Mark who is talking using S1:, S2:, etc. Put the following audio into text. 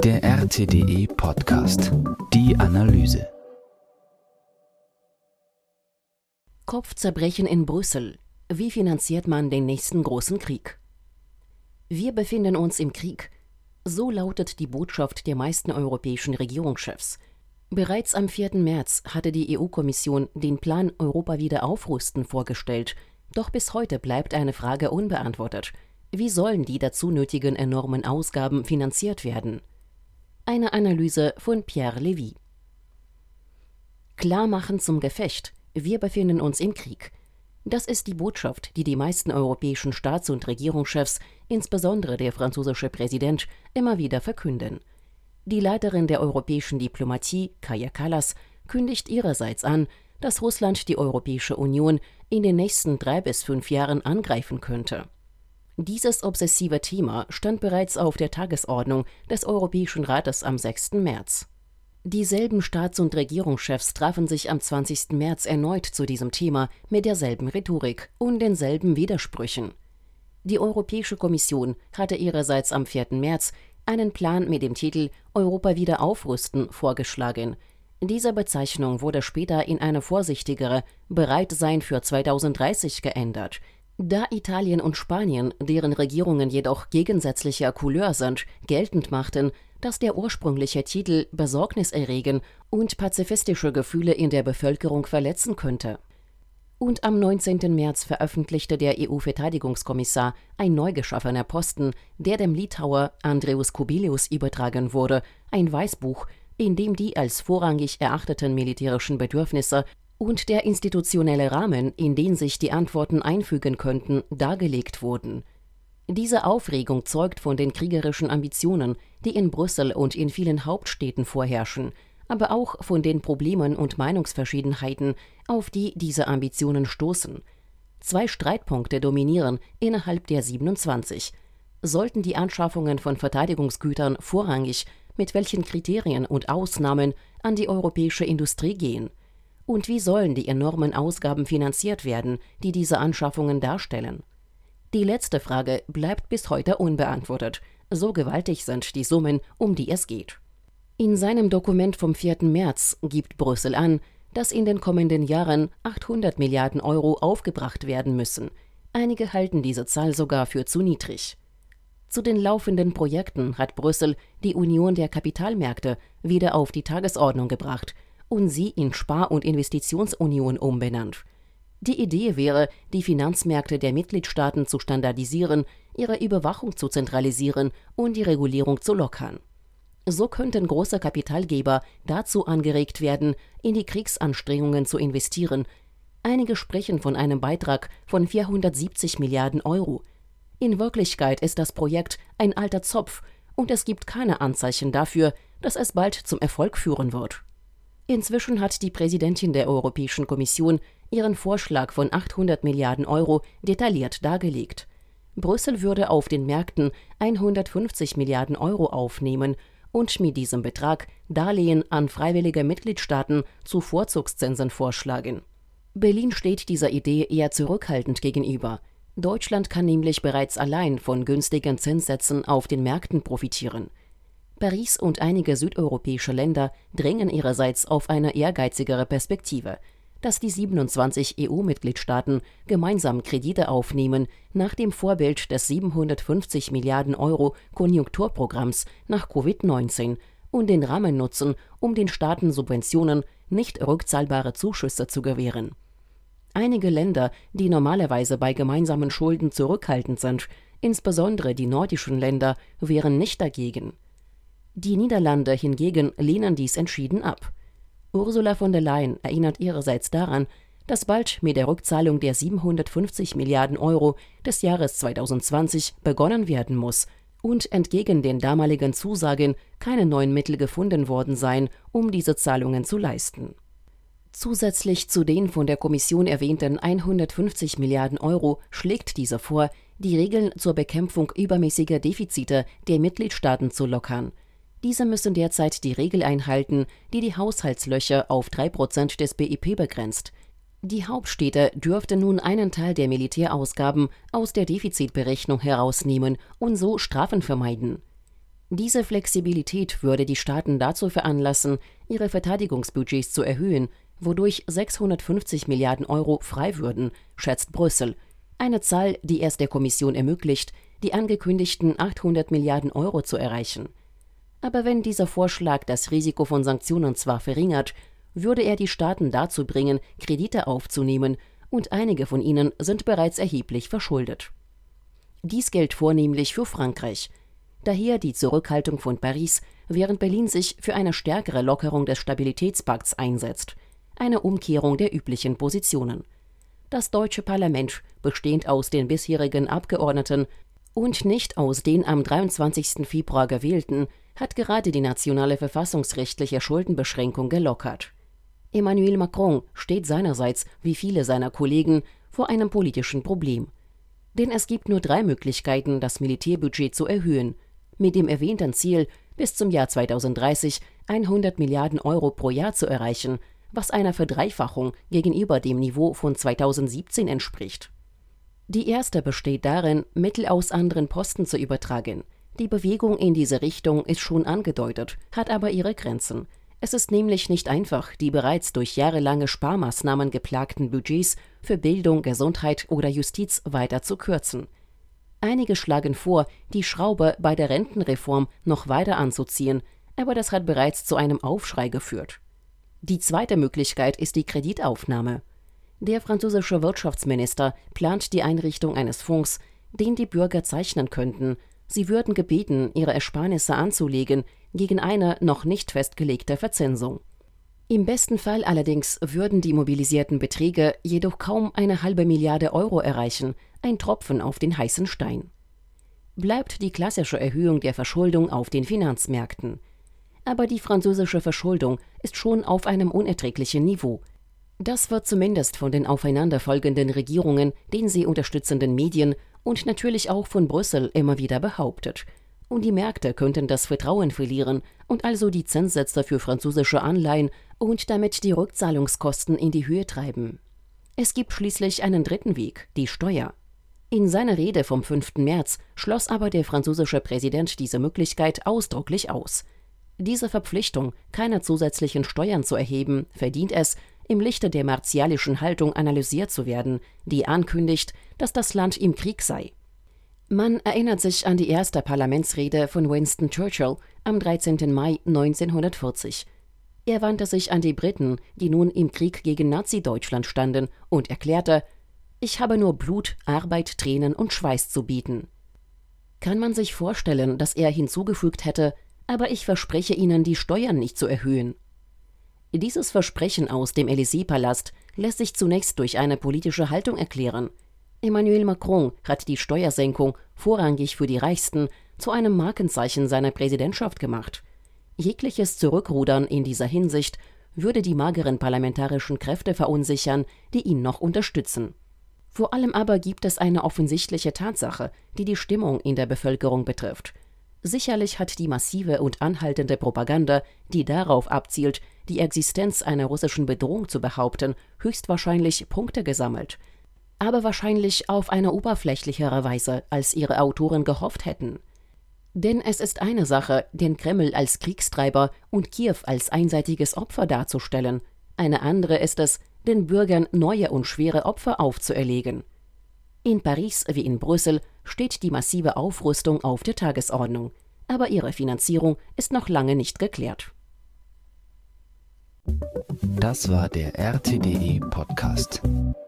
S1: Der RTDE Podcast. Die Analyse.
S2: Kopfzerbrechen in Brüssel. Wie finanziert man den nächsten großen Krieg? Wir befinden uns im Krieg. So lautet die Botschaft der meisten europäischen Regierungschefs. Bereits am 4. März hatte die EU-Kommission den Plan Europa wieder aufrüsten vorgestellt. Doch bis heute bleibt eine Frage unbeantwortet. Wie sollen die dazu nötigen enormen Ausgaben finanziert werden? Eine Analyse von Pierre Lévy. Klarmachen zum Gefecht. Wir befinden uns im Krieg. Das ist die Botschaft, die die meisten europäischen Staats- und Regierungschefs, insbesondere der französische Präsident, immer wieder verkünden. Die Leiterin der europäischen Diplomatie, Kaja Kallas, kündigt ihrerseits an, dass Russland die Europäische Union in den nächsten 3 bis 5 Jahren angreifen könnte. Dieses obsessive Thema stand bereits auf der Tagesordnung des Europäischen Rates am 6. März. Dieselben Staats- und Regierungschefs trafen sich am 20. März erneut zu diesem Thema mit derselben Rhetorik und denselben Widersprüchen. Die Europäische Kommission hatte ihrerseits am 4. März einen Plan mit dem Titel »Europa wieder aufrüsten« vorgeschlagen. Diese Bezeichnung wurde später in eine vorsichtigere »Bereit sein für 2030« geändert. Da Italien und Spanien, deren Regierungen jedoch gegensätzlicher Couleur sind, geltend machten, dass der ursprüngliche Titel Besorgnis erregen und pazifistische Gefühle in der Bevölkerung verletzen könnte. Und am 19. März veröffentlichte der EU-Verteidigungskommissar ein neu geschaffener Posten, der dem Litauer Andrius Kubilius übertragen wurde, ein Weißbuch, in dem die als vorrangig erachteten militärischen Bedürfnisse und der institutionelle Rahmen, in den sich die Antworten einfügen könnten, dargelegt wurden. Diese Aufregung zeugt von den kriegerischen Ambitionen, die in Brüssel und in vielen Hauptstädten vorherrschen, aber auch von den Problemen und Meinungsverschiedenheiten, auf die diese Ambitionen stoßen. 2 Streitpunkte dominieren innerhalb der 27. Sollten die Anschaffungen von Verteidigungsgütern vorrangig, mit welchen Kriterien und Ausnahmen, an die europäische Industrie gehen? Und wie sollen die enormen Ausgaben finanziert werden, die diese Anschaffungen darstellen? Die letzte Frage bleibt bis heute unbeantwortet. So gewaltig sind die Summen, um die es geht. In seinem Dokument vom 4. März gibt Brüssel an, dass in den kommenden Jahren 800 Milliarden Euro aufgebracht werden müssen. Einige halten diese Zahl sogar für zu niedrig. Zu den laufenden Projekten hat Brüssel die Union der Kapitalmärkte wieder auf die Tagesordnung gebracht und sie in Spar- und Investitionsunion umbenannt. Die Idee wäre, die Finanzmärkte der Mitgliedstaaten zu standardisieren, ihre Überwachung zu zentralisieren und die Regulierung zu lockern. So könnten große Kapitalgeber dazu angeregt werden, in die Kriegsanstrengungen zu investieren. Einige sprechen von einem Beitrag von 470 Milliarden Euro. In Wirklichkeit ist das Projekt ein alter Zopf und es gibt keine Anzeichen dafür, dass es bald zum Erfolg führen wird. Inzwischen hat die Präsidentin der Europäischen Kommission ihren Vorschlag von 800 Milliarden Euro detailliert dargelegt. Brüssel würde auf den Märkten 150 Milliarden Euro aufnehmen und mit diesem Betrag Darlehen an freiwillige Mitgliedstaaten zu Vorzugszinsen vorschlagen. Berlin steht dieser Idee eher zurückhaltend gegenüber. Deutschland kann nämlich bereits allein von günstigen Zinssätzen auf den Märkten profitieren. Paris und einige südeuropäische Länder drängen ihrerseits auf eine ehrgeizigere Perspektive, dass die 27 EU-Mitgliedstaaten gemeinsam Kredite aufnehmen nach dem Vorbild des 750 Milliarden Euro Konjunkturprogramms nach Covid-19 und den Rahmen nutzen, um den Staaten Subventionen, nicht rückzahlbare Zuschüsse zu gewähren. Einige Länder, die normalerweise bei gemeinsamen Schulden zurückhaltend sind, insbesondere die nordischen Länder, wären nicht dagegen. Die Niederlande hingegen lehnen dies entschieden ab. Ursula von der Leyen erinnert ihrerseits daran, dass bald mit der Rückzahlung der 750 Milliarden Euro des Jahres 2020 begonnen werden muss und entgegen den damaligen Zusagen keine neuen Mittel gefunden worden seien, um diese Zahlungen zu leisten. Zusätzlich zu den von der Kommission erwähnten 150 Milliarden Euro schlägt diese vor, die Regeln zur Bekämpfung übermäßiger Defizite der Mitgliedstaaten zu lockern. Diese müssen derzeit die Regel einhalten, die die Haushaltslöcher auf 3% des BIP begrenzt. Die Hauptstädte dürften nun einen Teil der Militärausgaben aus der Defizitberechnung herausnehmen und so Strafen vermeiden. Diese Flexibilität würde die Staaten dazu veranlassen, ihre Verteidigungsbudgets zu erhöhen, wodurch 650 Milliarden Euro frei würden, schätzt Brüssel. Eine Zahl, die es der Kommission ermöglicht, die angekündigten 800 Milliarden Euro zu erreichen. Aber wenn dieser Vorschlag das Risiko von Sanktionen zwar verringert, würde er die Staaten dazu bringen, Kredite aufzunehmen, und einige von ihnen sind bereits erheblich verschuldet. Dies gilt vornehmlich für Frankreich. Daher die Zurückhaltung von Paris, während Berlin sich für eine stärkere Lockerung des Stabilitätspakts einsetzt, eine Umkehrung der üblichen Positionen. Das deutsche Parlament, bestehend aus den bisherigen Abgeordneten und nicht aus den am 23. Februar gewählten, hat gerade die nationale verfassungsrechtliche Schuldenbeschränkung gelockert. Emmanuel Macron steht seinerseits, wie viele seiner Kollegen, vor einem politischen Problem. Denn es gibt nur 3 Möglichkeiten, das Militärbudget zu erhöhen, mit dem erwähnten Ziel, bis zum Jahr 2030 100 Milliarden Euro pro Jahr zu erreichen, was einer Verdreifachung gegenüber dem Niveau von 2017 entspricht. Die erste besteht darin, Mittel aus anderen Posten zu übertragen. Die Bewegung in diese Richtung ist schon angedeutet, hat aber ihre Grenzen. Es ist nämlich nicht einfach, die bereits durch jahrelange Sparmaßnahmen geplagten Budgets für Bildung, Gesundheit oder Justiz weiter zu kürzen. Einige schlagen vor, die Schraube bei der Rentenreform noch weiter anzuziehen, aber das hat bereits zu einem Aufschrei geführt. Die zweite Möglichkeit ist die Kreditaufnahme. Der französische Wirtschaftsminister plant die Einrichtung eines Fonds, den die Bürger zeichnen könnten. Sie würden gebeten, ihre Ersparnisse anzulegen gegen eine noch nicht festgelegte Verzinsung. Im besten Fall allerdings würden die mobilisierten Beträge jedoch kaum eine halbe Milliarde Euro erreichen, ein Tropfen auf den heißen Stein. Bleibt die klassische Erhöhung der Verschuldung auf den Finanzmärkten. Aber die französische Verschuldung ist schon auf einem unerträglichen Niveau. Das wird zumindest von den aufeinanderfolgenden Regierungen, den sie unterstützenden Medien und natürlich auch von Brüssel immer wieder behauptet. Und die Märkte könnten das Vertrauen verlieren und also die Zinssätze für französische Anleihen und damit die Rückzahlungskosten in die Höhe treiben. Es gibt schließlich einen dritten Weg, die Steuer. In seiner Rede vom 5. März schloss aber der französische Präsident diese Möglichkeit ausdrücklich aus. Diese Verpflichtung, keine zusätzlichen Steuern zu erheben, verdient es, im Lichte der martialischen Haltung analysiert zu werden, die ankündigt, dass das Land im Krieg sei. Man erinnert sich an die erste Parlamentsrede von Winston Churchill am 13. Mai 1940. Er wandte sich an die Briten, die nun im Krieg gegen Nazi-Deutschland standen, und erklärte: „Ich habe nur Blut, Arbeit, Tränen und Schweiß zu bieten." Kann man sich vorstellen, dass er hinzugefügt hätte: „Aber ich verspreche Ihnen, die Steuern nicht zu erhöhen." Dieses Versprechen aus dem Élysée-Palast lässt sich zunächst durch eine politische Haltung erklären. Emmanuel Macron hat die Steuersenkung, vorrangig für die Reichsten, zu einem Markenzeichen seiner Präsidentschaft gemacht. Jegliches Zurückrudern in dieser Hinsicht würde die mageren parlamentarischen Kräfte verunsichern, die ihn noch unterstützen. Vor allem aber gibt es eine offensichtliche Tatsache, die die Stimmung in der Bevölkerung betrifft. Sicherlich hat die massive und anhaltende Propaganda, die darauf abzielt, die Existenz einer russischen Bedrohung zu behaupten, höchstwahrscheinlich Punkte gesammelt. Aber wahrscheinlich auf eine oberflächlichere Weise, als ihre Autoren gehofft hätten. Denn es ist eine Sache, den Kreml als Kriegstreiber und Kiew als einseitiges Opfer darzustellen. Eine andere ist es, den Bürgern neue und schwere Opfer aufzuerlegen. In Paris wie in Brüssel steht die massive Aufrüstung auf der Tagesordnung, aber ihre Finanzierung ist noch lange nicht geklärt.
S1: Das war der RTDE Podcast.